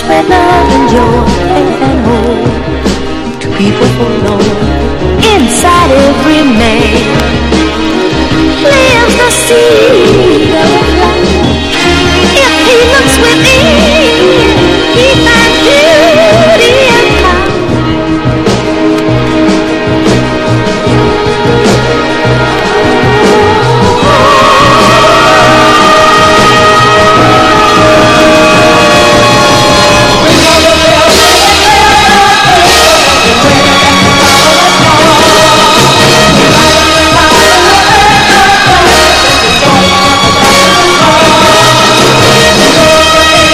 where love and joy and hope to people forlorn. Inside every man lives the seed of